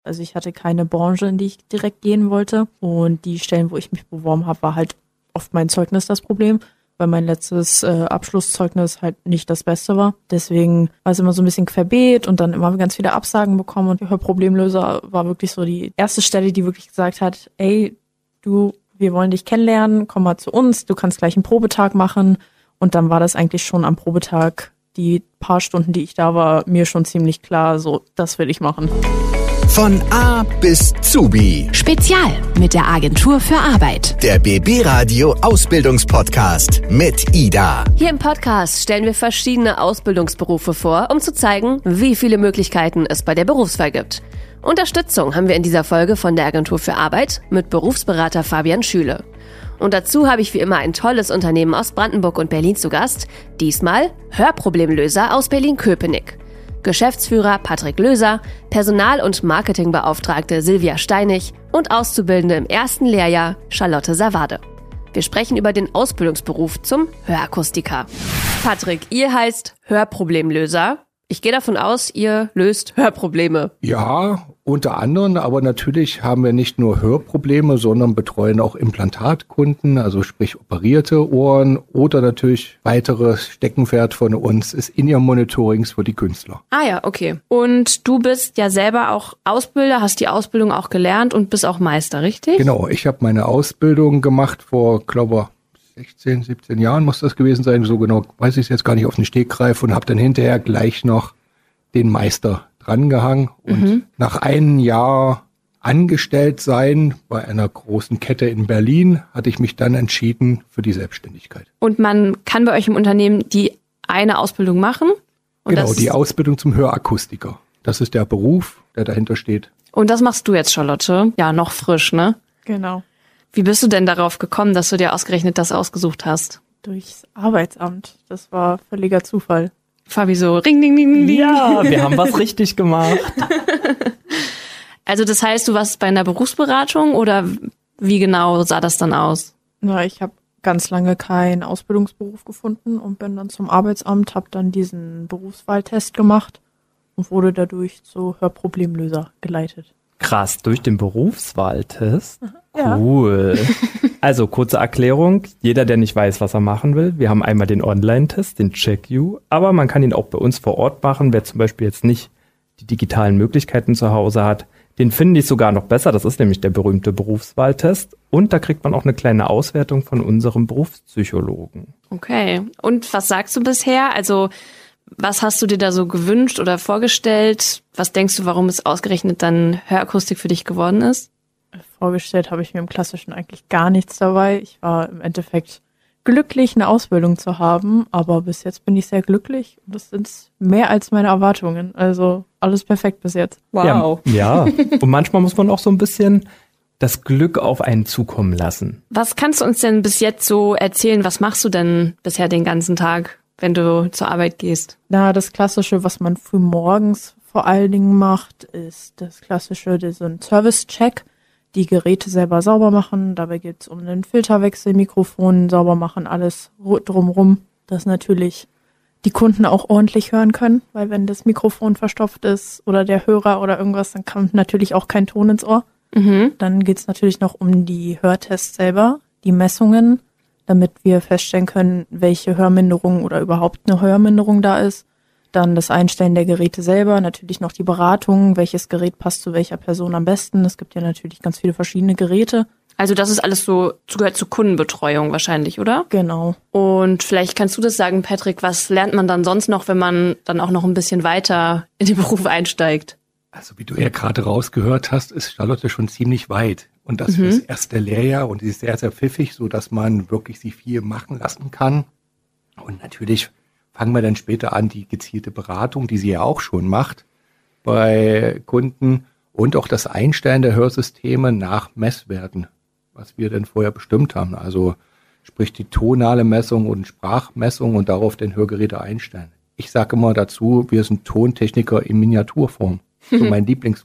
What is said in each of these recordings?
Also ich hatte keine Branche, in die ich direkt gehen wollte. Und die Stellen, wo ich mich beworben habe, war halt oft mein Zeugnis das Problem, weil mein letztes Abschlusszeugnis halt nicht das Beste war. Deswegen war es immer so ein bisschen querbeet und dann immer ganz viele Absagen bekommen. Und Hörproblemlöser war wirklich so die erste Stelle, die wirklich gesagt hat, ey, wir wollen dich kennenlernen, komm mal zu uns, du kannst gleich einen Probetag machen. Und dann war das eigentlich schon am Probetag, die paar Stunden, die ich da war, mir schon ziemlich klar, so, das will ich machen. Von A bis Zubi. Spezial mit der Agentur für Arbeit. Der BB Radio Ausbildungspodcast mit Ida. Hier im Podcast stellen wir verschiedene Ausbildungsberufe vor, um zu zeigen, wie viele Möglichkeiten es bei der Berufswahl gibt. Unterstützung haben wir in dieser Folge von der Agentur für Arbeit mit Berufsberater Fabian Schüle. Und dazu habe ich wie immer ein tolles Unternehmen aus Brandenburg und Berlin zu Gast. Diesmal Hörproblemlöser aus Berlin-Köpenick. Geschäftsführer Patrick Löser, Personal- und Marketingbeauftragte Silvia Steinig und Auszubildende im ersten Lehrjahr Charlotte Savade. Wir sprechen über den Ausbildungsberuf zum Hörakustiker. Patrick, ihr heißt Hörproblemlöser. Ich gehe davon aus, ihr löst Hörprobleme. Ja, unter anderem, aber natürlich haben wir nicht nur Hörprobleme, sondern betreuen auch Implantatkunden, also sprich operierte Ohren oder natürlich weiteres Steckenpferd von uns ist In-Ear-Monitorings für die Künstler. Ah ja, okay. Und du bist ja selber auch Ausbilder, hast die Ausbildung auch gelernt und bist auch Meister, richtig? Genau, ich habe meine Ausbildung gemacht vor, glaube ich, 16, 17 Jahren muss das gewesen sein, so genau weiß ich es jetzt gar nicht auf den Stegreif und habe dann hinterher gleich noch den Meister drangehangen und nach einem Jahr angestellt sein bei einer großen Kette in Berlin hatte ich mich dann entschieden für die Selbstständigkeit. Und man kann bei euch im Unternehmen die eine Ausbildung machen? Und genau, die Ausbildung zum Hörakustiker. Das ist der Beruf, der dahinter steht. Und das machst du jetzt, Charlotte? Ja, noch frisch, ne? Genau. Wie bist du denn darauf gekommen, dass du dir ausgerechnet das ausgesucht hast? Durchs Arbeitsamt. Das war völliger Zufall. Fabi so, ring, ding, ding, ding, ding. Ja, wir haben was richtig gemacht. Also das heißt, du warst bei einer Berufsberatung oder wie genau sah das dann aus? Na, ich habe ganz lange keinen Ausbildungsberuf gefunden und bin dann zum Arbeitsamt, habe dann diesen Berufswahltest gemacht und wurde dadurch zu Hörproblemlöser geleitet. Krass, durch den Berufswahltest? Ja. Cool. Also, kurze Erklärung. Jeder, der nicht weiß, was er machen will, wir haben einmal den Online-Test, den Check-You, aber man kann ihn auch bei uns vor Ort machen. Wer zum Beispiel jetzt nicht die digitalen Möglichkeiten zu Hause hat, den finde ich sogar noch besser. Das ist nämlich der berühmte Berufswahltest. Und da kriegt man auch eine kleine Auswertung von unserem Berufspsychologen. Okay. Und was sagst du bisher? Also, was hast du dir da so gewünscht oder vorgestellt? Was denkst du, warum es ausgerechnet dann Hörakustik für dich geworden ist? Vorgestellt habe ich mir im Klassischen eigentlich gar nichts dabei. Ich war im Endeffekt glücklich, eine Ausbildung zu haben, aber bis jetzt bin ich sehr glücklich und das sind mehr als meine Erwartungen. Also alles perfekt bis jetzt. Wow. Ja. Und manchmal muss man auch so ein bisschen das Glück auf einen zukommen lassen. Was kannst du uns denn bis jetzt so erzählen? Was machst du denn bisher den ganzen Tag, wenn du zur Arbeit gehst? Na, das Klassische, was man früh morgens vor allen Dingen macht, ist das Klassische, so ein Service-Check. Die Geräte selber sauber machen. Dabei geht es um den Filterwechsel, Mikrofon sauber machen, alles drumrum, dass natürlich die Kunden auch ordentlich hören können, weil wenn das Mikrofon verstopft ist oder der Hörer oder irgendwas, dann kommt natürlich auch kein Ton ins Ohr. Dann geht es natürlich noch um die Hörtests selber, die Messungen, damit wir feststellen können, welche Hörminderung oder überhaupt eine Hörminderung da ist. Dann das Einstellen der Geräte selber, natürlich noch die Beratung, welches Gerät passt zu welcher Person am besten. Es gibt ja natürlich ganz viele verschiedene Geräte. Also das ist alles so, gehört zur Kundenbetreuung wahrscheinlich, oder? Genau. Und vielleicht kannst du das sagen, Patrick, was lernt man dann sonst noch, wenn man dann auch noch ein bisschen weiter in den Beruf einsteigt? Also wie du ja gerade rausgehört hast, ist Charlotte schon ziemlich weit. Und das für das erste Lehrjahr und sie ist sehr, sehr pfiffig, so dass man wirklich sie viel machen lassen kann. Und natürlich fangen wir dann später an, die gezielte Beratung, die sie ja auch schon macht, bei Kunden und auch das Einstellen der Hörsysteme nach Messwerten, was wir denn vorher bestimmt haben. Also sprich die tonale Messung und Sprachmessung und darauf den Hörgeräte einstellen. Ich sage immer dazu, wir sind Tontechniker in Miniaturform. So mein Lieblingswort.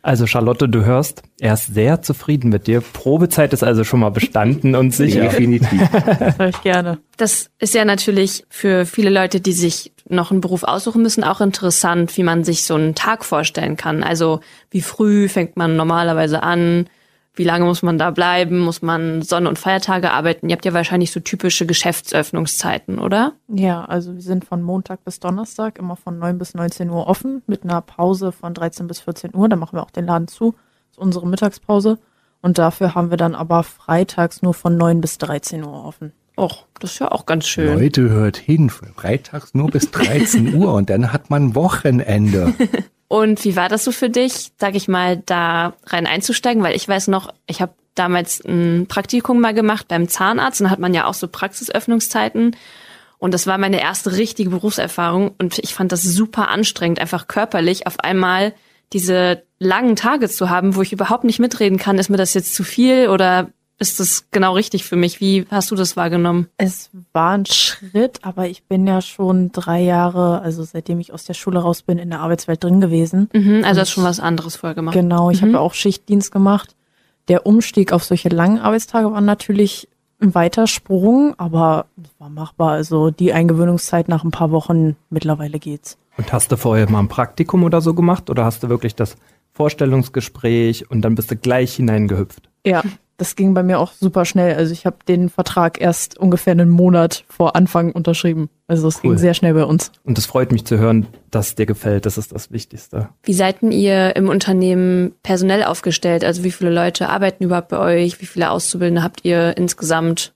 Also Charlotte, du hörst, er ist sehr zufrieden mit dir. Probezeit ist also schon mal bestanden und sicher. Definitiv. Das höre ich gerne. Das ist ja natürlich für viele Leute, die sich noch einen Beruf aussuchen müssen, auch interessant, wie man sich so einen Tag vorstellen kann. Also wie früh fängt man normalerweise an? Wie lange muss man da bleiben? Muss man Sonn- und Feiertage arbeiten? Ihr habt ja wahrscheinlich so typische Geschäftsöffnungszeiten, oder? Ja, also wir sind von Montag bis Donnerstag immer von 9 bis 19 Uhr offen, mit einer Pause von 13 bis 14 Uhr. Da machen wir auch den Laden zu. Das ist unsere Mittagspause. Und dafür haben wir dann aber freitags nur von 9 bis 13 Uhr offen. Och, das ist ja auch ganz schön. Leute, hört hin, freitags nur bis 13 Uhr und dann hat man Wochenende. Und wie war das so für dich, sag ich mal, da rein einzusteigen? Weil ich weiß noch, ich habe damals ein Praktikum mal gemacht beim Zahnarzt und da hat man ja auch so Praxisöffnungszeiten. Und das war meine erste richtige Berufserfahrung und ich fand das super anstrengend, einfach körperlich auf einmal diese langen Tage zu haben, wo ich überhaupt nicht mitreden kann. Ist mir das jetzt zu viel oder ist das genau richtig für mich? Wie hast du das wahrgenommen? Es war ein Schritt, aber ich bin ja schon 3 Jahre, also seitdem ich aus der Schule raus bin, in der Arbeitswelt drin gewesen. Also hast schon was anderes vorher gemacht. Genau, ich habe ja auch Schichtdienst gemacht. Der Umstieg auf solche langen Arbeitstage war natürlich ein weiter Sprung, aber es war machbar. Also die Eingewöhnungszeit nach ein paar Wochen, mittlerweile geht's. Und hast du vorher mal ein Praktikum oder so gemacht oder hast du wirklich das Vorstellungsgespräch und dann bist du gleich hineingehüpft? Ja, das ging bei mir auch super schnell. Also ich habe den Vertrag erst ungefähr einen Monat vor Anfang unterschrieben. Also es ging sehr schnell bei uns. Und es freut mich zu hören, dass es dir gefällt. Das ist das Wichtigste. Wie seid denn ihr im Unternehmen personell aufgestellt? Also wie viele Leute arbeiten überhaupt bei euch? Wie viele Auszubildende habt ihr insgesamt?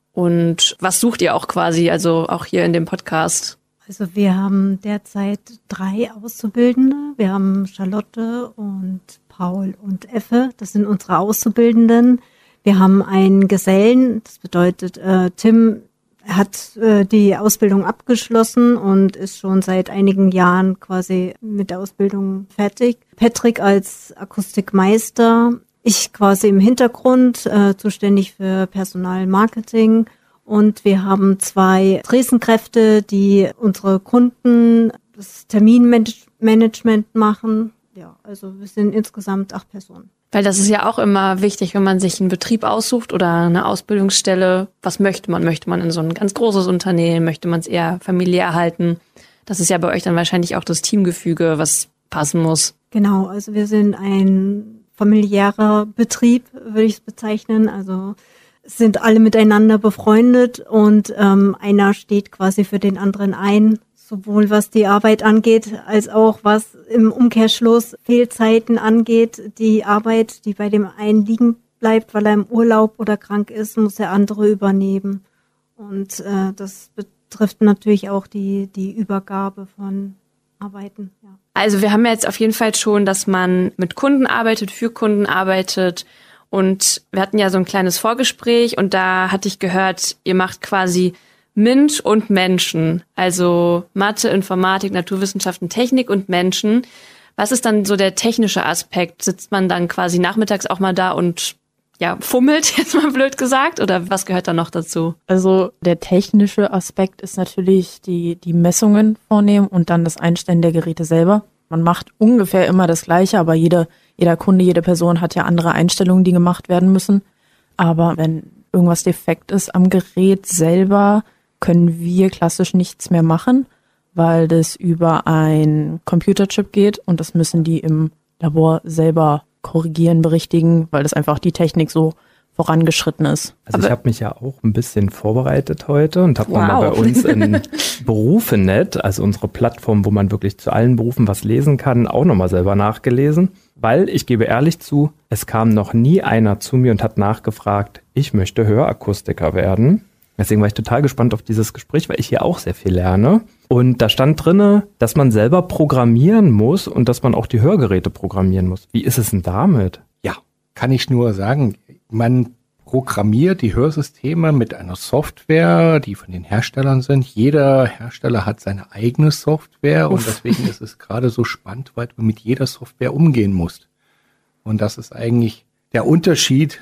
Und was sucht ihr auch quasi, also auch hier in dem Podcast? Also wir haben derzeit 3 Auszubildende. Wir haben Charlotte und Paul und Effe. Das sind unsere Auszubildenden. Wir haben einen Gesellen. Das bedeutet, Tim hat die Ausbildung abgeschlossen und ist schon seit einigen Jahren quasi mit der Ausbildung fertig. Patrick als Akustikmeister. Ich quasi im Hintergrund, zuständig für Personalmarketing. Und wir haben 2 Dresdenkräfte, die unsere Kunden das Terminmanagement machen. Ja, also wir sind insgesamt 8 Personen. Weil das ist ja auch immer wichtig, wenn man sich einen Betrieb aussucht oder eine Ausbildungsstelle. Was möchte man? Möchte man in so ein ganz großes Unternehmen? Möchte man es eher familiär halten? Das ist ja bei euch dann wahrscheinlich auch das Teamgefüge, was passen muss. Genau, also wir sind ein familiärer Betrieb, würde ich es bezeichnen. Also sind alle miteinander befreundet und einer steht quasi für den anderen ein, sowohl was die Arbeit angeht, als auch was im Umkehrschluss Fehlzeiten angeht. Die Arbeit, die bei dem einen liegen bleibt, weil er im Urlaub oder krank ist, muss der andere übernehmen. Und das betrifft natürlich auch die Übergabe von Arbeiten. Ja. Also wir haben ja jetzt auf jeden Fall schon, dass man mit Kunden arbeitet, für Kunden arbeitet. Und wir hatten ja so ein kleines Vorgespräch und da hatte ich gehört, ihr macht quasi MINT und Menschen, also Mathe, Informatik, Naturwissenschaften, Technik und Menschen. Was ist dann so der technische Aspekt? Sitzt man dann quasi nachmittags auch mal da und ja, fummelt, jetzt mal blöd gesagt, oder was gehört da noch dazu? Also der technische Aspekt ist natürlich die Messungen vornehmen und dann das Einstellen der Geräte selber. Man macht ungefähr immer das Gleiche, aber jeder Kunde, jede Person hat ja andere Einstellungen, die gemacht werden müssen. Aber wenn irgendwas defekt ist am Gerät selber, können wir klassisch nichts mehr machen, weil das über ein Computerchip geht und das müssen die im Labor selber korrigieren, berichtigen, weil das einfach die Technik so vorangeschritten ist. Also ich habe mich ja auch ein bisschen vorbereitet heute und habe mal bei uns in Berufenet, also unsere Plattform, wo man wirklich zu allen Berufen was lesen kann, auch nochmal selber nachgelesen, weil ich gebe ehrlich zu, es kam noch nie einer zu mir und hat nachgefragt, ich möchte Hörakustiker werden. Deswegen war ich total gespannt auf dieses Gespräch, weil ich hier auch sehr viel lerne. Und da stand drinne, dass man selber programmieren muss und dass man auch die Hörgeräte programmieren muss. Wie ist es denn damit? Ja, kann ich nur sagen, man programmiert die Hörsysteme mit einer Software, die von den Herstellern sind. Jeder Hersteller hat seine eigene Software und deswegen ist es gerade so spannend, weil du mit jeder Software umgehen musst. Und das ist eigentlich der Unterschied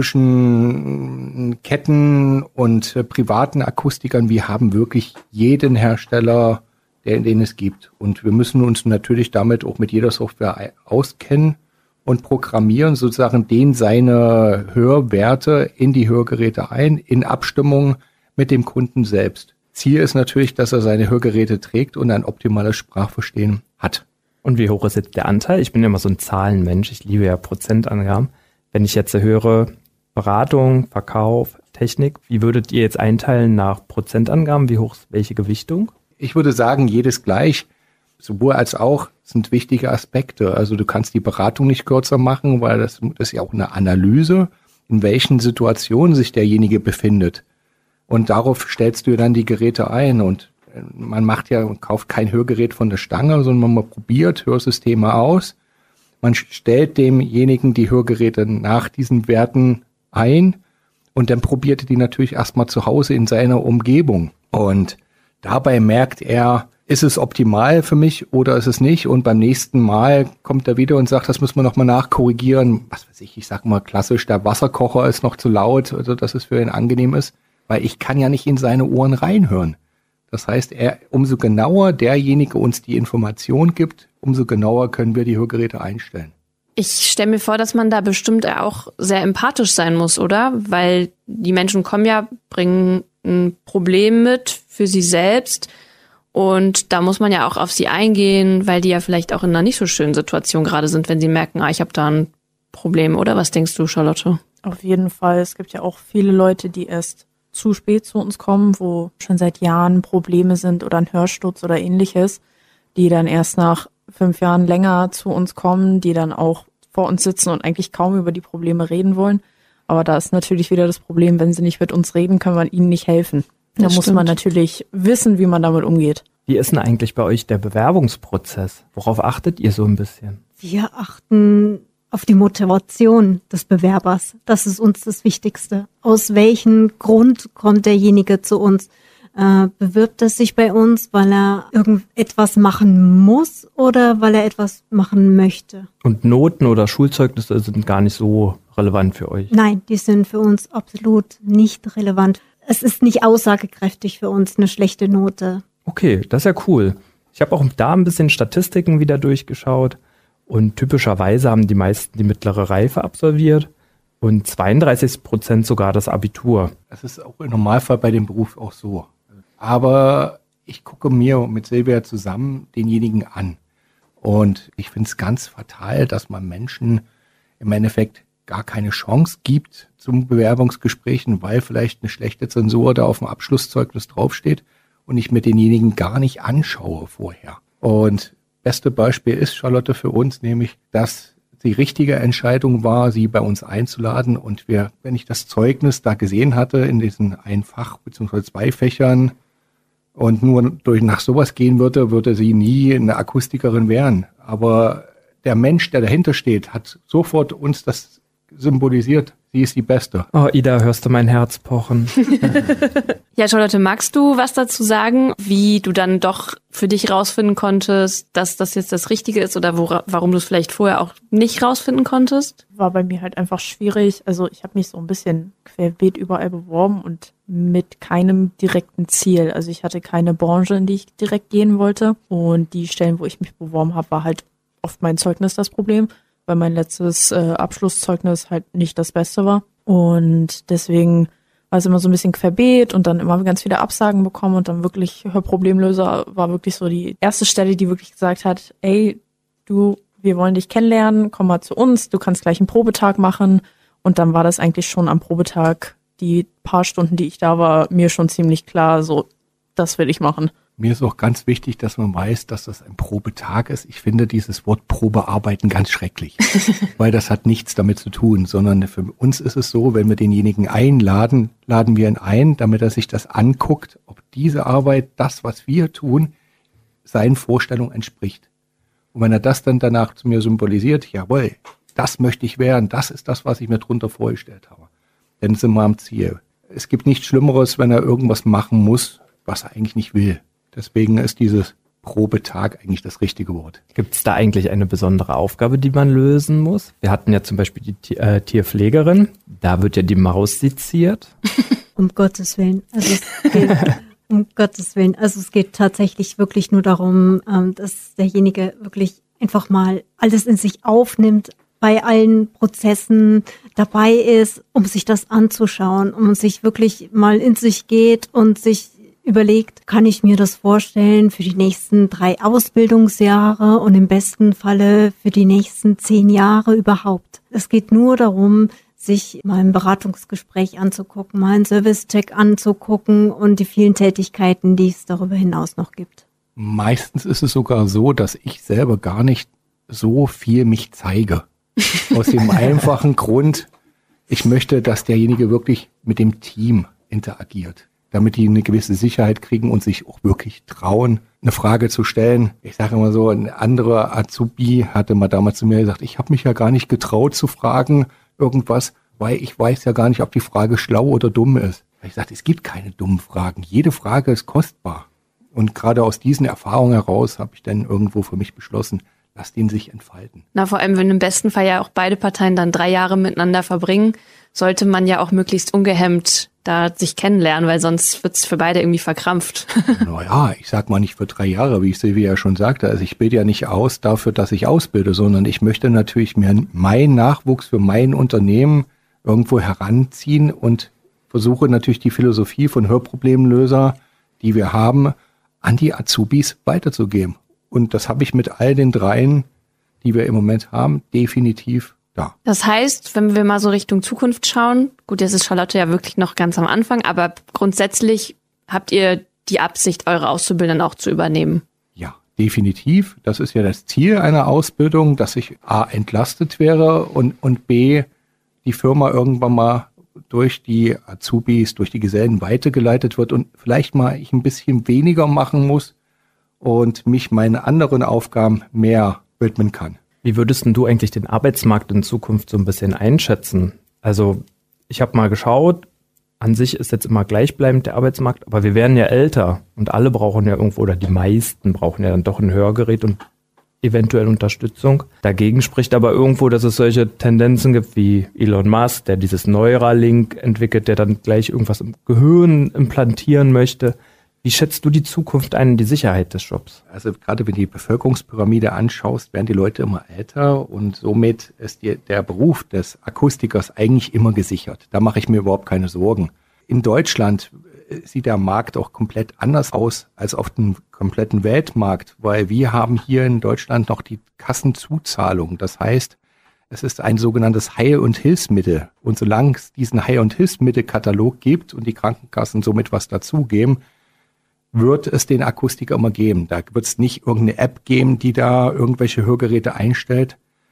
zwischen Ketten und privaten Akustikern. Wir haben wirklich jeden Hersteller, den es gibt. Und wir müssen uns natürlich damit auch mit jeder Software auskennen und programmieren sozusagen seine Hörwerte in die Hörgeräte ein, in Abstimmung mit dem Kunden selbst. Ziel ist natürlich, dass er seine Hörgeräte trägt und ein optimales Sprachverstehen hat. Und wie hoch ist jetzt der Anteil? Ich bin ja immer so ein Zahlenmensch, ich liebe ja Prozentangaben. Wenn ich jetzt höre, Beratung, Verkauf, Technik, wie würdet ihr jetzt einteilen nach Prozentangaben? Wie hoch ist welche Gewichtung? Ich würde sagen, jedes gleich, sowohl als auch sind wichtige Aspekte. Also du kannst die Beratung nicht kürzer machen, weil das ist ja auch eine Analyse, in welchen Situationen sich derjenige befindet. Und darauf stellst du dann die Geräte ein. Und man kauft kein Hörgerät von der Stange, sondern man probiert Hörsysteme aus. Man stellt demjenigen die Hörgeräte nach diesen Werten ein und dann probiert er die natürlich erstmal zu Hause in seiner Umgebung. Und dabei merkt er, ist es optimal für mich oder ist es nicht? Und beim nächsten Mal kommt er wieder und sagt, das müssen wir nochmal nachkorrigieren. Was weiß ich sag mal klassisch, der Wasserkocher ist noch zu laut, also dass es für ihn angenehm ist. Weil ich kann ja nicht in seine Ohren reinhören. Das heißt, umso genauer derjenige uns die Information gibt, umso genauer können wir die Hörgeräte einstellen. Ich stelle mir vor, dass man da bestimmt auch sehr empathisch sein muss, oder? Weil die Menschen kommen ja, bringen ein Problem mit für sie selbst und da muss man ja auch auf sie eingehen, weil die ja vielleicht auch in einer nicht so schönen Situation gerade sind, wenn sie merken, ich habe da ein Problem, oder? Was denkst du, Charlotte? Auf jeden Fall. Es gibt ja auch viele Leute, die erst zu spät zu uns kommen, wo schon seit Jahren Probleme sind oder ein Hörsturz oder ähnliches, die dann erst nach 5 Jahren länger zu uns kommen, die dann auch vor uns sitzen und eigentlich kaum über die Probleme reden wollen. Aber da ist natürlich wieder das Problem, wenn sie nicht mit uns reden, kann man ihnen nicht helfen. Da muss man natürlich wissen, wie man damit umgeht. Wie ist denn eigentlich bei euch der Bewerbungsprozess? Worauf achtet ihr so ein bisschen? Wir achten auf die Motivation des Bewerbers. Das ist uns das Wichtigste. Aus welchem Grund kommt derjenige zu uns? Bewirbt er sich bei uns, weil er irgendetwas machen muss oder weil er etwas machen möchte? Und Noten oder Schulzeugnisse sind gar nicht so relevant für euch? Nein, die sind für uns absolut nicht relevant. Es ist nicht aussagekräftig für uns, eine schlechte Note. Okay, das ist ja cool. Ich habe auch da ein bisschen Statistiken wieder durchgeschaut. Und typischerweise haben die meisten die mittlere Reife absolviert und 32% sogar das Abitur. Das ist auch im Normalfall bei dem Beruf auch so. Aber ich gucke mir mit Silvia zusammen denjenigen an. Und ich finde es ganz fatal, dass man Menschen im Endeffekt gar keine Chance gibt zum Bewerbungsgesprächen, weil vielleicht eine schlechte Zensur da auf dem Abschlusszeugnis draufsteht und ich mir denjenigen gar nicht anschaue vorher. Und beste Beispiel ist, Charlotte, für uns, nämlich, dass die richtige Entscheidung war, sie bei uns einzuladen und wenn ich das Zeugnis da gesehen hatte, in diesen ein Fach bzw. 2 Fächern und nur nach sowas gehen würde sie nie eine Akustikerin werden. Aber der Mensch, der dahinter steht, hat sofort uns das symbolisiert. Sie ist die Beste. Oh, Ida, hörst du mein Herz pochen? Ja, Charlotte, magst du was dazu sagen, wie du dann doch für dich rausfinden konntest, dass das jetzt das Richtige ist oder warum du es vielleicht vorher auch nicht rausfinden konntest? War bei mir halt einfach schwierig. Also ich habe mich so ein bisschen querbeet überall beworben und mit keinem direkten Ziel. Also ich hatte keine Branche, in die ich direkt gehen wollte. Und die Stellen, wo ich mich beworben habe, war halt oft mein Zeugnis das Problem, weil mein letztes Abschlusszeugnis halt nicht das Beste war. Und deswegen war es immer so ein bisschen querbeet und dann immer ganz viele Absagen bekommen und dann wirklich Hörproblemlöser war wirklich so die erste Stelle, die wirklich gesagt hat, ey, wir wollen dich kennenlernen, komm mal zu uns, du kannst gleich einen Probetag machen. Und dann war das eigentlich schon am Probetag, die paar Stunden, die ich da war, mir schon ziemlich klar, so, das will ich machen. Mir ist auch ganz wichtig, dass man weiß, dass das ein Probetag ist. Ich finde dieses Wort Probearbeiten ganz schrecklich, weil das hat nichts damit zu tun, sondern für uns ist es so, wenn wir denjenigen einladen, laden wir ihn ein, damit er sich das anguckt, ob diese Arbeit, das, was wir tun, seinen Vorstellungen entspricht. Und wenn er das dann danach zu mir symbolisiert, jawohl, das möchte ich werden, das ist das, was ich mir drunter vorgestellt habe, dann sind wir am Ziel. Es gibt nichts Schlimmeres, wenn er irgendwas machen muss, was er eigentlich nicht will. Deswegen ist dieses Probetag eigentlich das richtige Wort. Gibt es da eigentlich eine besondere Aufgabe, die man lösen muss? Wir hatten ja zum Beispiel die Tierpflegerin. Da wird ja die Maus seziert. Um Gottes Willen. Also es geht tatsächlich wirklich nur darum, dass derjenige wirklich einfach mal alles in sich aufnimmt, bei allen Prozessen dabei ist, um sich das anzuschauen, um sich wirklich mal in sich geht und sich überlegt, kann ich mir das vorstellen für die nächsten 3 Ausbildungsjahre und im besten Falle für die nächsten 10 Jahre überhaupt. Es geht nur darum, sich mal ein Beratungsgespräch anzugucken, mal einen Service-Check anzugucken und die vielen Tätigkeiten, die es darüber hinaus noch gibt. Meistens ist es sogar so, dass ich selber gar nicht so viel mich zeige. Aus dem einfachen Grund, ich möchte, dass derjenige wirklich mit dem Team interagiert, damit die eine gewisse Sicherheit kriegen und sich auch wirklich trauen, eine Frage zu stellen. Ich sage immer so, ein anderer Azubi hatte mal damals zu mir gesagt, ich habe mich ja gar nicht getraut zu fragen irgendwas, weil ich weiß ja gar nicht, ob die Frage schlau oder dumm ist. Ich sagte, es gibt keine dummen Fragen. Jede Frage ist kostbar. Und gerade aus diesen Erfahrungen heraus habe ich dann irgendwo für mich beschlossen, lass den sich entfalten. Na, vor allem, wenn im besten Fall ja auch beide Parteien dann 3 Jahre miteinander verbringen, sollte man ja auch möglichst ungehemmt da sich kennenlernen, weil sonst wird's für beide irgendwie verkrampft. Naja, ich sag mal nicht für 3 Jahre, wie ich Silvia ja schon sagte. Also ich bilde ja nicht aus dafür, dass ich ausbilde, sondern ich möchte natürlich mir meinen Nachwuchs für mein Unternehmen irgendwo heranziehen und versuche natürlich die Philosophie von Hörproblemlöser, die wir haben, an die Azubis weiterzugeben. Und das habe ich mit all den 3, die wir im Moment haben, definitiv da. Das heißt, wenn wir mal so Richtung Zukunft schauen, gut, jetzt ist Charlotte ja wirklich noch ganz am Anfang, aber grundsätzlich habt ihr die Absicht, eure Auszubildenden auch zu übernehmen? Ja, definitiv. Das ist ja das Ziel einer Ausbildung, dass ich A, entlastet wäre und B, die Firma irgendwann mal durch die Azubis, durch die Gesellen weitergeleitet wird und vielleicht mal ich ein bisschen weniger machen muss und mich meinen anderen Aufgaben mehr widmen kann. Wie würdest denn du eigentlich den Arbeitsmarkt in Zukunft so ein bisschen einschätzen? Also ich habe mal geschaut, an sich ist jetzt immer gleichbleibend der Arbeitsmarkt, aber wir werden ja älter und alle brauchen ja irgendwo, oder die meisten brauchen ja dann doch ein Hörgerät und eventuell Unterstützung. Dagegen spricht aber irgendwo, dass es solche Tendenzen gibt wie Elon Musk, der dieses Neuralink entwickelt, der dann gleich irgendwas im Gehirn implantieren möchte. Wie schätzt du die Zukunft ein, die Sicherheit des Jobs? Also gerade wenn du die Bevölkerungspyramide anschaust, werden die Leute immer älter und somit ist der Beruf des Akustikers eigentlich immer gesichert. Da mache ich mir überhaupt keine Sorgen. In Deutschland sieht der Markt auch komplett anders aus als auf dem kompletten Weltmarkt, weil wir haben hier in Deutschland noch die Kassenzuzahlung. Das heißt, es ist ein sogenanntes Heil- und Hilfsmittel. Und solange es diesen Heil- und Hilfsmittelkatalog gibt und die Krankenkassen somit was dazugeben, wird es den Akustiker immer geben. Da wird es nicht irgendeine App geben, die da irgendwelche Hörgeräte einstellt.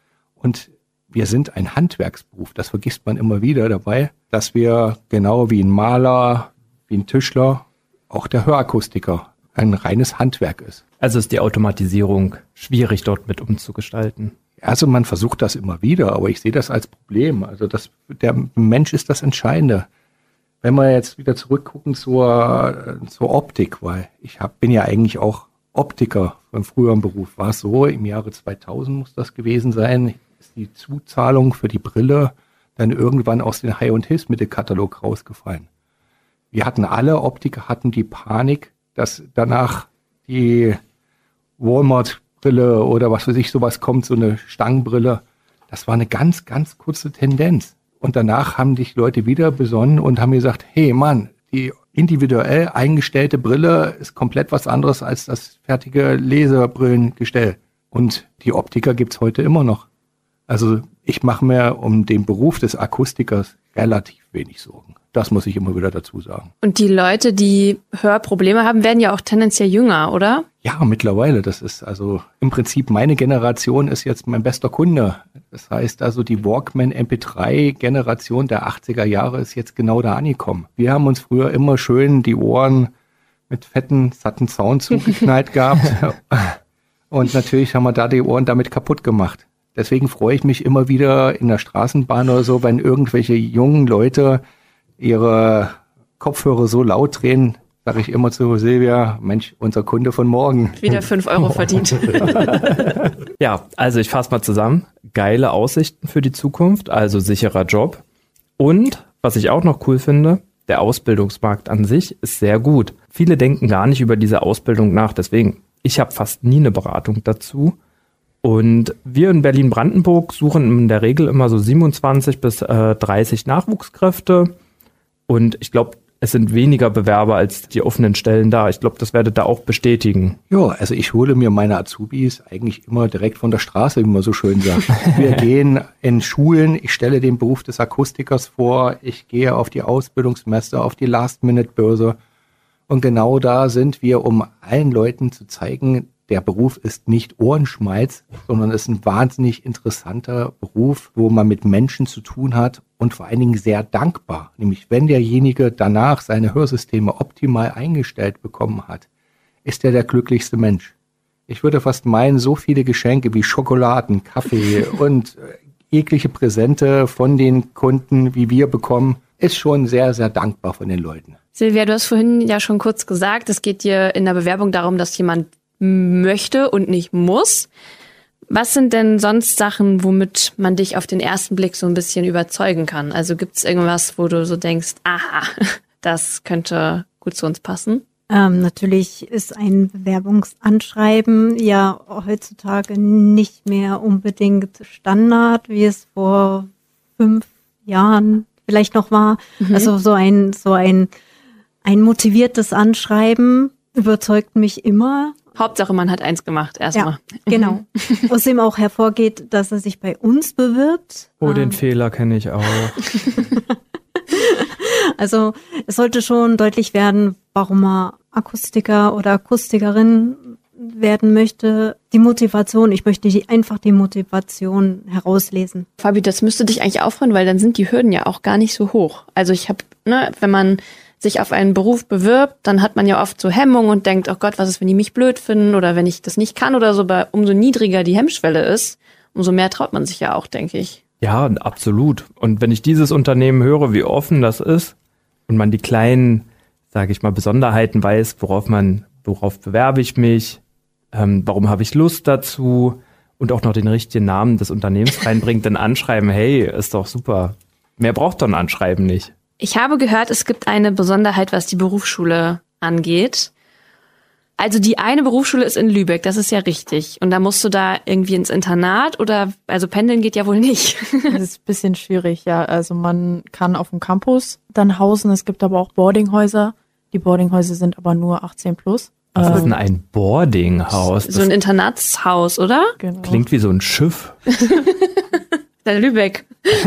Und wir sind ein Handwerksberuf. Das vergisst man immer wieder dabei, dass wir genau wie ein Maler, wie ein Tischler, auch der Hörakustiker ein reines Handwerk ist. Also ist die Automatisierung schwierig, dort mit umzugestalten? Also man versucht das immer wieder, aber ich sehe das als Problem. Also der Mensch ist das Entscheidende. Wenn wir jetzt wieder zurückgucken zur Optik, weil bin ja eigentlich auch Optiker im früheren Beruf. War es so, im Jahre 2000 muss das gewesen sein, ist die Zuzahlung für die Brille dann irgendwann aus dem Heil- und Hilfsmittelkatalog rausgefallen. Alle Optiker hatten die Panik, dass danach die Walmart-Brille oder was weiß ich, sowas kommt, so eine Stangenbrille. Das war eine ganz, ganz kurze Tendenz. Und danach haben sich Leute wieder besonnen und haben gesagt, hey Mann, die individuell eingestellte Brille ist komplett was anderes als das fertige Laserbrillengestell. Und die Optiker gibt's heute immer noch. Also ich mache mir um den Beruf des Akustikers relativ wenig Sorgen. Das muss ich immer wieder dazu sagen. Und die Leute, die Hörprobleme haben, werden ja auch tendenziell jünger, oder? Ja, mittlerweile. Das ist also im Prinzip meine Generation ist jetzt mein bester Kunde. Das heißt also, die Walkman MP3-Generation der 80er Jahre ist jetzt genau da angekommen. Wir haben uns früher immer schön die Ohren mit fetten, satten Sound zugeknallt gehabt. Und natürlich haben wir da die Ohren damit kaputt gemacht. Deswegen freue ich mich immer wieder in der Straßenbahn oder so, wenn irgendwelche jungen Leute ihre Kopfhörer so laut drehen, sage ich immer zu Silvia, Mensch, unser Kunde von morgen. Wieder 5 Euro verdient. Ja, also ich fasse mal zusammen. Geile Aussichten für die Zukunft, also sicherer Job. Und, was ich auch noch cool finde, der Ausbildungsmarkt an sich ist sehr gut. Viele denken gar nicht über diese Ausbildung nach, deswegen, ich habe fast nie eine Beratung dazu. Und wir in Berlin-Brandenburg suchen in der Regel immer so 27 bis 30 Nachwuchskräfte. Und ich glaube, es sind weniger Bewerber als die offenen Stellen da. Ich glaube, das werdet ihr auch bestätigen. Ja, also ich hole mir meine Azubis eigentlich immer direkt von der Straße, wie man so schön sagt. Wir gehen in Schulen, ich stelle den Beruf des Akustikers vor, ich gehe auf die Ausbildungsmesse, auf die Last-Minute-Börse. Und genau da sind wir, um allen Leuten zu zeigen, der Beruf ist nicht Ohrenschmalz, sondern ist ein wahnsinnig interessanter Beruf, wo man mit Menschen zu tun hat und vor allen Dingen sehr dankbar. Nämlich wenn derjenige danach seine Hörsysteme optimal eingestellt bekommen hat, ist er der glücklichste Mensch. Ich würde fast meinen, so viele Geschenke wie Schokoladen, Kaffee und jegliche Präsente von den Kunden, wie wir bekommen, ist schon sehr, sehr dankbar von den Leuten. Silvia, du hast vorhin ja schon kurz gesagt, es geht dir in der Bewerbung darum, dass jemand möchte und nicht muss. Was sind denn sonst Sachen, womit man dich auf den ersten Blick so ein bisschen überzeugen kann? Also gibt es irgendwas, wo du so denkst, aha, das könnte gut zu uns passen? Natürlich ist ein Bewerbungsanschreiben ja heutzutage nicht mehr unbedingt Standard, wie es vor 5 Jahren vielleicht noch war. Also so ein motiviertes Anschreiben überzeugt mich immer. Hauptsache, man hat eins gemacht, erstmal. Ja, genau. Aus dem auch hervorgeht, dass er sich bei uns bewirbt. Oh, den Fehler kenne ich auch. Also es sollte schon deutlich werden, warum er Akustiker oder Akustikerin werden möchte. Die Motivation, ich möchte einfach die Motivation herauslesen. Fabi, das müsste dich eigentlich aufhören, weil dann sind die Hürden ja auch gar nicht so hoch. Also ich habe, wenn man sich auf einen Beruf bewirbt, dann hat man ja oft so Hemmung und denkt, oh Gott, was ist, wenn die mich blöd finden oder wenn ich das nicht kann oder so. Aber umso niedriger die Hemmschwelle ist, umso mehr traut man sich ja auch, denke ich. Ja, absolut. Und wenn ich dieses Unternehmen höre, wie offen das ist und man die kleinen, sage ich mal, Besonderheiten weiß, worauf bewerbe ich mich, warum habe ich Lust dazu und auch noch den richtigen Namen des Unternehmens reinbringt, dann anschreiben, hey, ist doch super. Mehr braucht doch ein Anschreiben nicht. Ich habe gehört, es gibt eine Besonderheit, was die Berufsschule angeht. Also die eine Berufsschule ist in Lübeck, das ist ja richtig. Und da musst du da irgendwie ins Internat oder, also pendeln geht ja wohl nicht. Das ist ein bisschen schwierig, ja. Also man kann auf dem Campus dann hausen, es gibt aber auch Boardinghäuser. Die Boardinghäuser sind aber nur 18 plus. Was ist denn ein Boardinghaus? So ein Internatshaus, oder? Genau. Klingt wie so ein Schiff. Der Lübeck.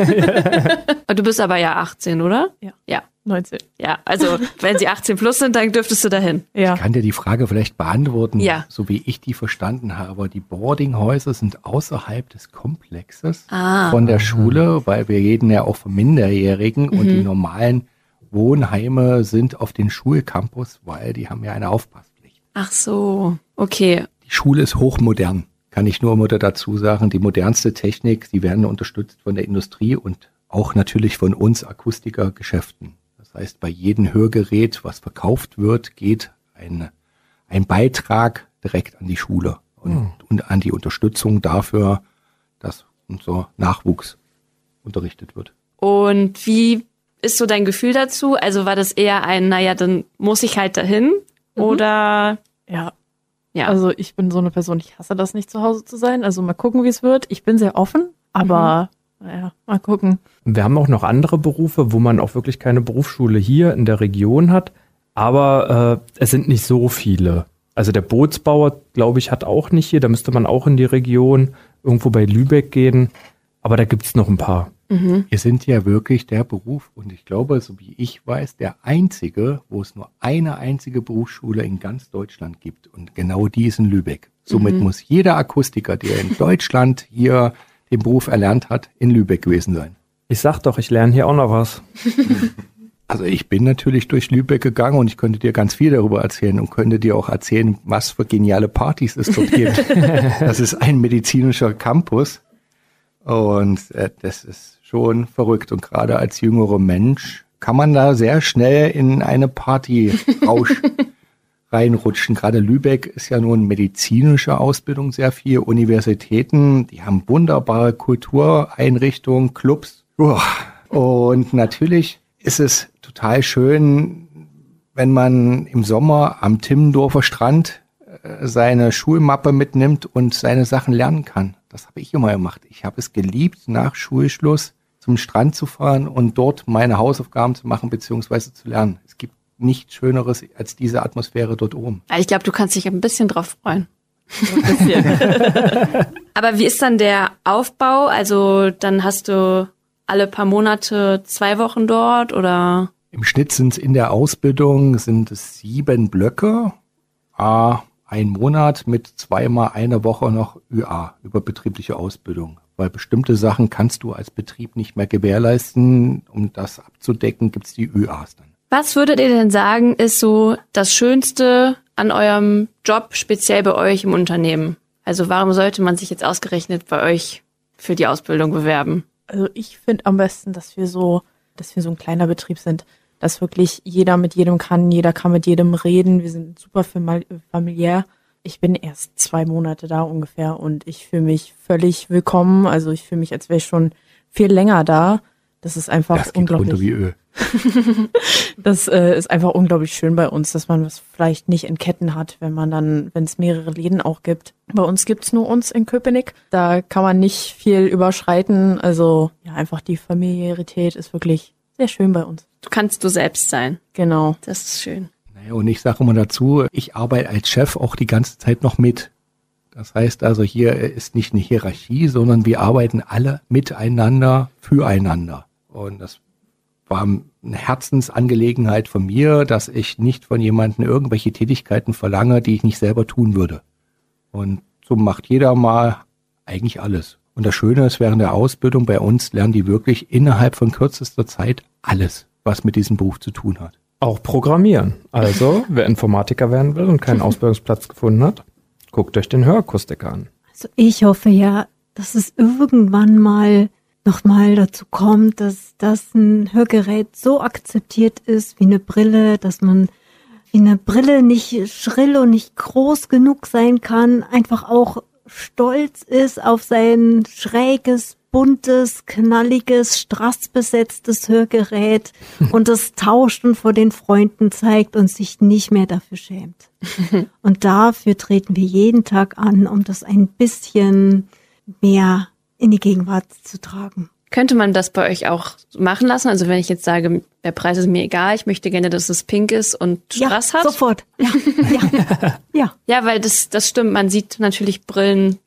Du bist aber ja 18, oder? Ja. 19. Ja, also wenn sie 18 plus sind, dann dürftest du dahin. Ja. Ich kann dir die Frage vielleicht beantworten, Ja. so wie ich die verstanden habe. Die Boardinghäuser sind außerhalb des Komplexes von der Schule, weil wir reden ja auch von Minderjährigen und die normalen Wohnheime sind auf den Schulcampus, weil die haben ja eine Aufpasspflicht. Ach so, okay. Die Schule ist hochmodern, kann ich nur mal dazu sagen. Die modernste Technik, die werden unterstützt von der Industrie und auch natürlich von uns Akustikergeschäften. Das heißt, bei jedem Hörgerät, was verkauft wird, geht ein Beitrag direkt an die Schule und an die Unterstützung dafür, dass unser Nachwuchs unterrichtet wird. Und wie ist so dein Gefühl dazu? Also war das eher naja, dann muss ich halt dahin oder? Ja. Ja. Also ich bin so eine Person, ich hasse das nicht, zu Hause zu sein. Also mal gucken, wie es wird. Ich bin sehr offen, aber naja, mal gucken. Wir haben auch noch andere Berufe, wo man auch wirklich keine Berufsschule hier in der Region hat, aber es sind nicht so viele. Also der Bootsbauer, glaube ich, hat auch nicht hier, da müsste man auch in die Region, irgendwo bei Lübeck gehen, aber da gibt's noch ein paar. Wir sind ja wirklich der Beruf und ich glaube, so wie ich weiß, der einzige, wo es nur eine einzige Berufsschule in ganz Deutschland gibt und genau die ist in Lübeck. Somit muss jeder Akustiker, der in Deutschland hier den Beruf erlernt hat, in Lübeck gewesen sein. Ich sag doch, ich lerne hier auch noch was. Also ich bin natürlich durch Lübeck gegangen und ich könnte dir ganz viel darüber erzählen und könnte dir auch erzählen, was für geniale Partys es dort gibt. Das ist ein medizinischer Campus und das ist schon verrückt. Und gerade als jüngerer Mensch kann man da sehr schnell in eine Partyrausch reinrutschen. Gerade Lübeck ist ja nun medizinische Ausbildung sehr viel. Universitäten, die haben wunderbare Kultureinrichtungen, Clubs. Und natürlich ist es total schön, wenn man im Sommer am Timmendorfer Strand seine Schulmappe mitnimmt und seine Sachen lernen kann. Das habe ich immer gemacht. Ich habe es geliebt, nach Schulschluss zum Strand zu fahren und dort meine Hausaufgaben zu machen bzw. zu lernen. Es gibt nichts Schöneres als diese Atmosphäre dort oben. Ich glaube, du kannst dich ein bisschen drauf freuen. Aber wie ist dann der Aufbau? Also dann hast du alle paar Monate 2 Wochen dort oder? Im Schnitt sind es in der Ausbildung 7 Blöcke, ein Monat mit 2-mal eine Woche noch ÜA, überbetriebliche Ausbildung. Weil bestimmte Sachen kannst du als Betrieb nicht mehr gewährleisten. Um das abzudecken, gibt's die ÜAs dann. Was würdet ihr denn sagen, ist so das Schönste an eurem Job, speziell bei euch im Unternehmen? Also warum sollte man sich jetzt ausgerechnet bei euch für die Ausbildung bewerben? Also ich finde am besten, dass wir so ein kleiner Betrieb sind, dass wirklich jeder mit jedem kann, jeder kann mit jedem reden. Wir sind super familiär. Ich bin erst 2 Monate da ungefähr und ich fühle mich völlig willkommen. Also ich fühle mich, als wäre ich schon viel länger da. Das ist einfach das geht unglaublich. Runter wie Öl. Das ist einfach unglaublich schön bei uns, dass man das vielleicht nicht in Ketten hat, wenn es mehrere Läden auch gibt. Bei uns gibt's nur uns in Köpenick. Da kann man nicht viel überschreiten. Also ja, einfach die Familiarität ist wirklich sehr schön bei uns. Du kannst du selbst sein. Genau. Das ist schön. Naja, und ich sage immer dazu, ich arbeite als Chef auch die ganze Zeit noch mit. Das heißt also, hier ist nicht eine Hierarchie, sondern wir arbeiten alle miteinander, füreinander. Und das war eine Herzensangelegenheit von mir, dass ich nicht von jemandem irgendwelche Tätigkeiten verlange, die ich nicht selber tun würde. Und so macht jeder mal eigentlich alles. Und das Schöne ist, während der Ausbildung bei uns lernen die wirklich innerhalb von kürzester Zeit alles, was mit diesem Beruf zu tun hat. Auch Programmieren. Also, wer Informatiker werden will und keinen Ausbildungsplatz gefunden hat, guckt euch den Hörakustiker an. Also ich hoffe ja, dass es irgendwann mal nochmal dazu kommt, dass das ein Hörgerät so akzeptiert ist wie eine Brille, dass man wie eine Brille nicht schrill und nicht groß genug sein kann, einfach auch stolz ist auf sein schräges, buntes, knalliges, strassbesetztes Hörgerät und es tauscht und vor den Freunden zeigt und sich nicht mehr dafür schämt. Und dafür treten wir jeden Tag an, um das ein bisschen mehr in die Gegenwart zu tragen. Könnte man das bei euch auch machen lassen? Also wenn ich jetzt sage, der Preis ist mir egal, ich möchte gerne, dass es pink ist und Strass hat? Sofort. Ja. Ja, weil das stimmt. Man sieht natürlich Brillen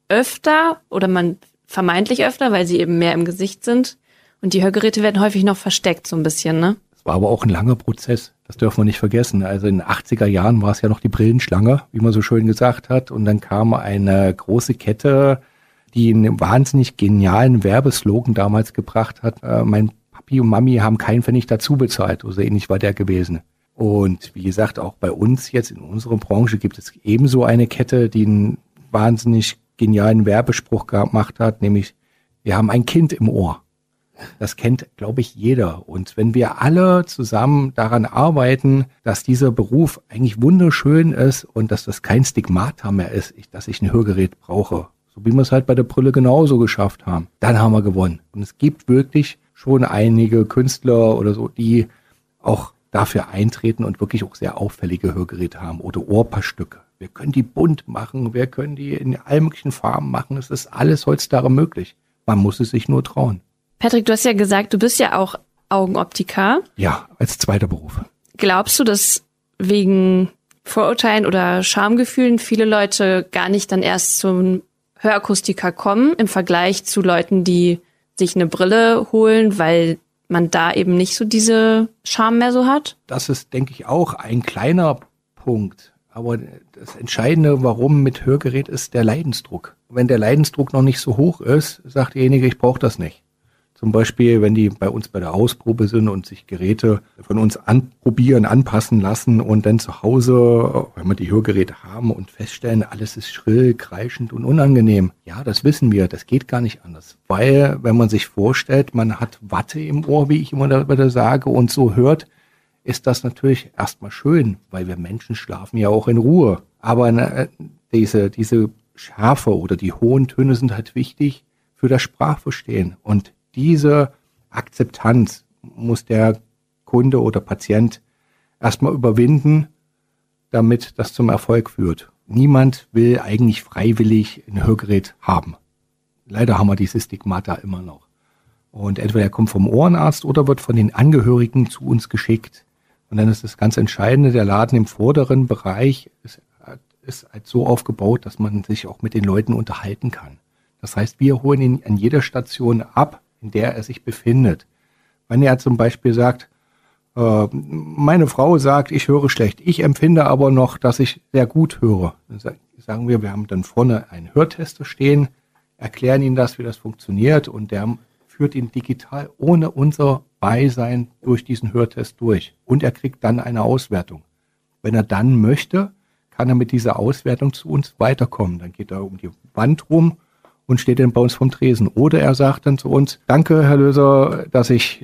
öfter oder man vermeintlich öfter, weil sie eben mehr im Gesicht sind. Und die Hörgeräte werden häufig noch versteckt, so ein bisschen, ne? Das war aber auch ein langer Prozess. Das dürfen wir nicht vergessen. Also in den 80er Jahren war es ja noch die Brillenschlange, wie man so schön gesagt hat. Und dann kam eine große Kette, die einen wahnsinnig genialen Werbeslogan damals gebracht hat. Mein Papi und Mami haben keinen Pfennig dazu bezahlt. So ähnlich war der gewesen. Und wie gesagt, auch bei uns jetzt in unserer Branche gibt es ebenso eine Kette, die einen wahnsinnig genialen Werbespruch gemacht hat, nämlich, wir haben ein Kind im Ohr. Das kennt, glaube ich, jeder. Und wenn wir alle zusammen daran arbeiten, dass dieser Beruf eigentlich wunderschön ist und dass das kein Stigmata mehr ist, dass ich ein Hörgerät brauche, so wie wir es halt bei der Brille genauso geschafft haben, dann haben wir gewonnen. Und es gibt wirklich schon einige Künstler oder so, die auch dafür eintreten und wirklich auch sehr auffällige Hörgeräte haben oder Ohrpaarstücke. Wir können die bunt machen, wir können die in allen möglichen Farben machen. Es ist alles heutzutage möglich. Man muss es sich nur trauen. Patrick, du hast ja gesagt, du bist ja auch Augenoptiker. Ja, als zweiter Beruf. Glaubst du, dass wegen Vorurteilen oder Schamgefühlen viele Leute gar nicht dann erst zum Hörakustiker kommen im Vergleich zu Leuten, die sich eine Brille holen, weil man da eben nicht so diese Scham mehr so hat? Das ist, denke ich, auch ein kleiner Punkt. Aber das Entscheidende, warum mit Hörgerät, ist der Leidensdruck. Wenn der Leidensdruck noch nicht so hoch ist, sagt derjenige, ich brauche das nicht. Zum Beispiel, wenn die bei uns bei der Ausprobe sind und sich Geräte von uns anprobieren, anpassen lassen und dann zu Hause, wenn wir die Hörgeräte haben und feststellen, alles ist schrill, kreischend und unangenehm. Ja, das wissen wir, das geht gar nicht anders. Weil, wenn man sich vorstellt, man hat Watte im Ohr, wie ich immer da sage, und so hört, ist das natürlich erstmal schön, weil wir Menschen schlafen ja auch in Ruhe. Aber diese Schärfe oder die hohen Töne sind halt wichtig für das Sprachverstehen. Und diese Akzeptanz muss der Kunde oder Patient erstmal überwinden, damit das zum Erfolg führt. niemand will eigentlich freiwillig ein Hörgerät haben. Leider haben wir dieses Stigmata immer noch. Und entweder er kommt vom Ohrenarzt oder wird von den Angehörigen zu uns geschickt. Und dann ist das ganz Entscheidende, der Laden im vorderen Bereich ist halt so aufgebaut, dass man sich auch mit den Leuten unterhalten kann. Das heißt, wir holen ihn an jeder Station ab, in der er sich befindet. Wenn er zum Beispiel sagt, meine Frau sagt, ich höre schlecht, ich empfinde aber noch, dass ich sehr gut höre. Dann sagen wir haben dann vorne einen Hörtester stehen, erklären ihm das, wie das funktioniert und der führt ihn digital ohne unser Beisein durch diesen Hörtest durch. Und er kriegt dann eine Auswertung. Wenn er dann möchte, kann er mit dieser Auswertung zu uns weiterkommen. Dann geht er um die Wand rum und steht dann bei uns vom Tresen. Oder er sagt dann zu uns, danke Herr Löser, dass ich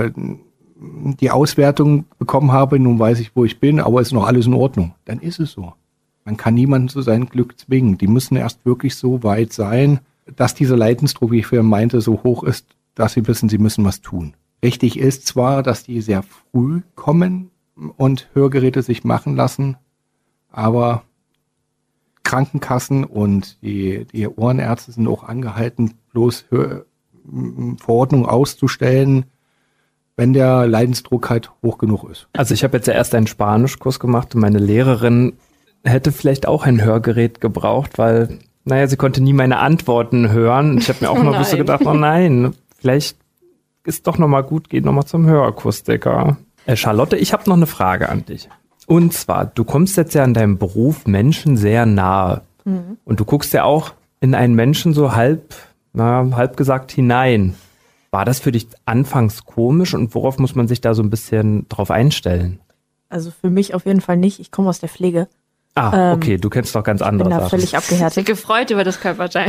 die Auswertung bekommen habe, nun weiß ich, wo ich bin, aber ist noch alles in Ordnung. Dann ist es so. Man kann niemanden zu seinem Glück zwingen. Die müssen erst wirklich so weit sein, dass dieser Leidensdruck, wie ich vorhin meinte, so hoch ist, dass sie wissen, sie müssen was tun. Richtig ist zwar, dass die sehr früh kommen und Hörgeräte sich machen lassen, aber Krankenkassen und die Ohrenärzte sind auch angehalten, bloß Verordnungen auszustellen, wenn der Leidensdruck halt hoch genug ist. Also ich habe jetzt ja erst einen Spanischkurs gemacht und meine Lehrerin hätte vielleicht auch ein Hörgerät gebraucht, weil, sie konnte nie meine Antworten hören. Ich habe mir auch noch so gedacht, oh nein, vielleicht ist doch nochmal gut, geht nochmal zum Hörakustiker. Charlotte, ich habe noch eine Frage an dich. Und zwar, du kommst jetzt ja in deinem Beruf Menschen sehr nahe. Mhm. Und du guckst ja auch in einen Menschen so halb gesagt hinein. War das für dich anfangs komisch und worauf muss man sich da so ein bisschen drauf einstellen? Also für mich auf jeden Fall nicht. Ich komme aus der Pflege. Okay, du kennst doch ganz andere Sachen. Ich bin da völlig abgehärtet. Ich bin gefreut über das Körperteil.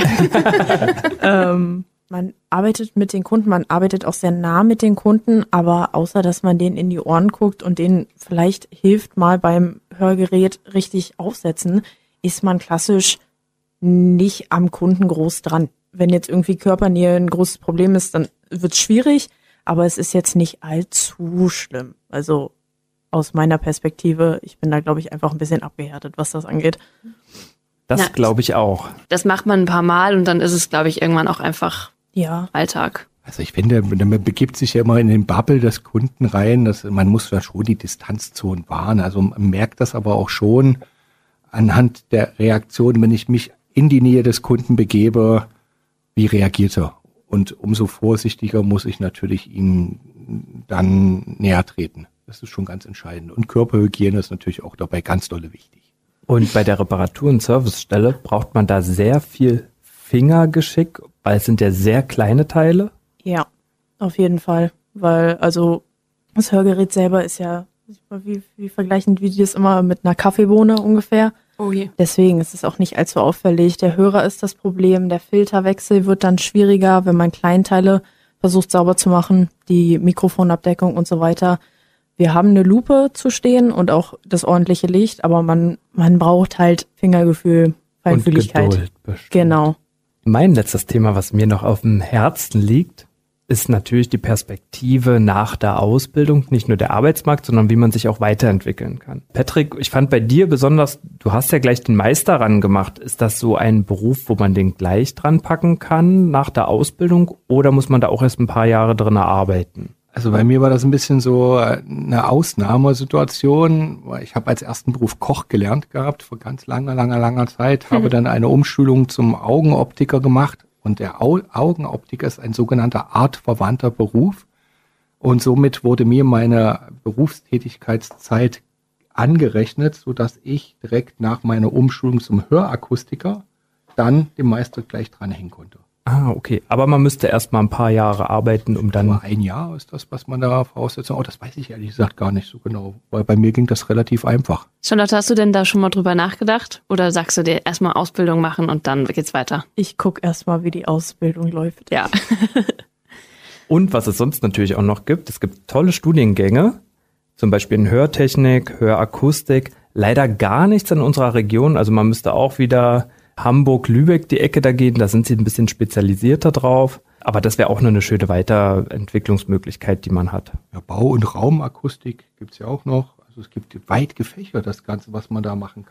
Man arbeitet mit den Kunden, man arbeitet auch sehr nah mit den Kunden, aber außer, dass man denen in die Ohren guckt und denen vielleicht hilft, mal beim Hörgerät richtig aufsetzen, ist man klassisch nicht am Kunden groß dran. Wenn jetzt irgendwie Körpernähe ein großes Problem ist, dann wird es schwierig, aber es ist jetzt nicht allzu schlimm. Also aus meiner Perspektive, ich bin da, glaube ich, einfach ein bisschen abgehärtet, was das angeht. Das glaube ich auch. Das macht man ein paar Mal und dann ist es, glaube ich, irgendwann auch einfach Alltag. Also ich finde, man begibt sich ja immer in den Bubble des Kunden rein. Man muss ja schon die Distanzzonen wahren. Also man merkt das aber auch schon anhand der Reaktion, wenn ich mich in die Nähe des Kunden begebe, wie reagiert er? Und umso vorsichtiger muss ich natürlich ihm dann näher treten. Das ist schon ganz entscheidend. Und Körperhygiene ist natürlich auch dabei ganz dolle wichtig. Und bei der Reparatur- und Servicestelle braucht man da sehr viel Fingergeschick, weil es sind ja sehr kleine Teile. Ja, auf jeden Fall. Weil, also, das Hörgerät selber ist ja, wie vergleichen wir das immer mit einer Kaffeebohne ungefähr. Oh je. Deswegen ist es auch nicht allzu auffällig. Der Hörer ist das Problem, der Filterwechsel wird dann schwieriger, wenn man Kleinteile versucht sauber zu machen, die Mikrofonabdeckung und so weiter. Wir haben eine Lupe zu stehen und auch das ordentliche Licht, aber man braucht halt Fingergefühl, Feinfühligkeit. Und Geduld bestimmt. Genau. Mein letztes Thema, was mir noch auf dem Herzen liegt, ist natürlich die Perspektive nach der Ausbildung, nicht nur der Arbeitsmarkt, sondern wie man sich auch weiterentwickeln kann. Patrick, ich fand bei dir besonders, du hast ja gleich den Meister ran gemacht. Ist das so ein Beruf, wo man den gleich dran packen kann nach der Ausbildung oder muss man da auch erst ein paar Jahre drin arbeiten? Also bei mir war das ein bisschen so eine Ausnahmesituation, weil ich habe als ersten Beruf Koch gelernt gehabt vor ganz langer Zeit, habe dann eine Umschulung zum Augenoptiker gemacht. Und der Augenoptiker ist ein sogenannter artverwandter Beruf. Und somit wurde mir meine Berufstätigkeitszeit angerechnet, sodass ich direkt nach meiner Umschulung zum Hörakustiker dann den Meister gleich dranhängen konnte. Ah, okay. Aber man müsste erst mal ein paar Jahre arbeiten, um dann... Aber ein Jahr ist das, was man da voraussetzt. Oh, das weiß ich ehrlich gesagt gar nicht so genau. Weil bei mir ging das relativ einfach. Charlotte, hast du denn da schon mal drüber nachgedacht? Oder sagst du dir erstmal Ausbildung machen und dann geht's weiter? Ich gucke erstmal, wie die Ausbildung läuft. Ja. Und was es sonst natürlich auch noch gibt, es gibt tolle Studiengänge, zum Beispiel in Hörtechnik, Hörakustik. Leider gar nichts in unserer Region. Also man müsste auch wieder... Hamburg, Lübeck, die Ecke da gehen, da sind sie ein bisschen spezialisierter drauf. Aber das wäre auch nur eine schöne Weiterentwicklungsmöglichkeit, die man hat. Ja, Bau- und Raumakustik gibt's ja auch noch. Also es gibt weit gefächert das Ganze, was man da machen kann.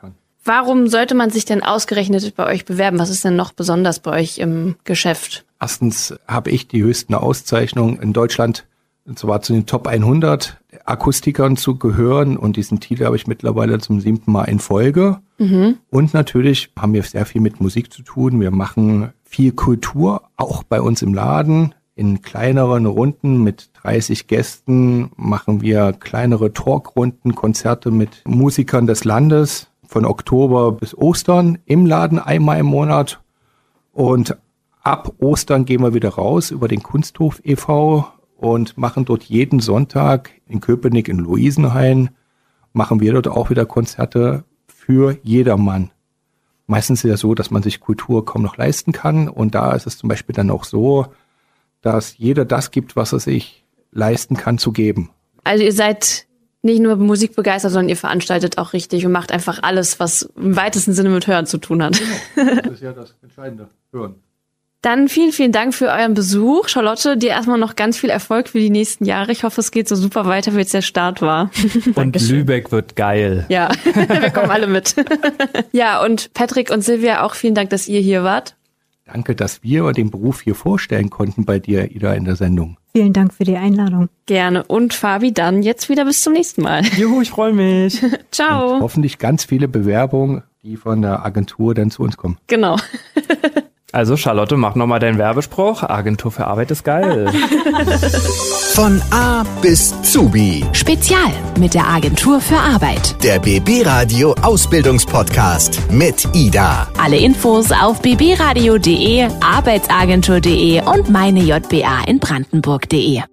Warum sollte man sich denn ausgerechnet bei euch bewerben? Was ist denn noch besonders bei euch im Geschäft? Erstens habe ich die höchsten Auszeichnungen in Deutschland, und zwar zu den Top 100 Akustikern zu gehören. Und diesen Titel habe ich mittlerweile zum 7. Mal in Folge. Und natürlich haben wir sehr viel mit Musik zu tun. Wir machen viel Kultur, auch bei uns im Laden. In kleineren Runden mit 30 Gästen machen wir kleinere Talkrunden, Konzerte mit Musikern des Landes von Oktober bis Ostern im Laden einmal im Monat. Und ab Ostern gehen wir wieder raus über den Kunsthof e.V. und machen dort jeden Sonntag in Köpenick in Luisenhain, machen wir dort auch wieder Konzerte für jedermann. Meistens ist es ja so, dass man sich Kultur kaum noch leisten kann. Und da ist es zum Beispiel dann auch so, dass jeder das gibt, was er sich leisten kann zu geben. Also ihr seid nicht nur musikbegeistert, sondern ihr veranstaltet auch richtig und macht einfach alles, was im weitesten Sinne mit Hören zu tun hat. Das ist ja das Entscheidende, Hören. Dann vielen, vielen Dank für euren Besuch. Charlotte, dir erstmal noch ganz viel Erfolg für die nächsten Jahre. Ich hoffe, es geht so super weiter, wie jetzt der Start war. Und Lübeck wird geil. Ja, wir kommen alle mit. Ja, und Patrick und Silvia, auch vielen Dank, dass ihr hier wart. Danke, dass wir den Beruf hier vorstellen konnten bei dir, Ida, in der Sendung. Vielen Dank für die Einladung. Gerne. Und Fabi, dann jetzt wieder bis zum nächsten Mal. Juhu, ich freue mich. Ciao. Und hoffentlich ganz viele Bewerbungen, die von der Agentur dann zu uns kommen. Genau. Also Charlotte, mach nochmal deinen Werbespruch. Agentur für Arbeit ist geil. Von A bis Zubi. Spezial mit der Agentur für Arbeit. Der BB Radio Ausbildungspodcast mit Ida. Alle Infos auf bbradio.de, arbeitsagentur.de und meinejba in Brandenburg.de.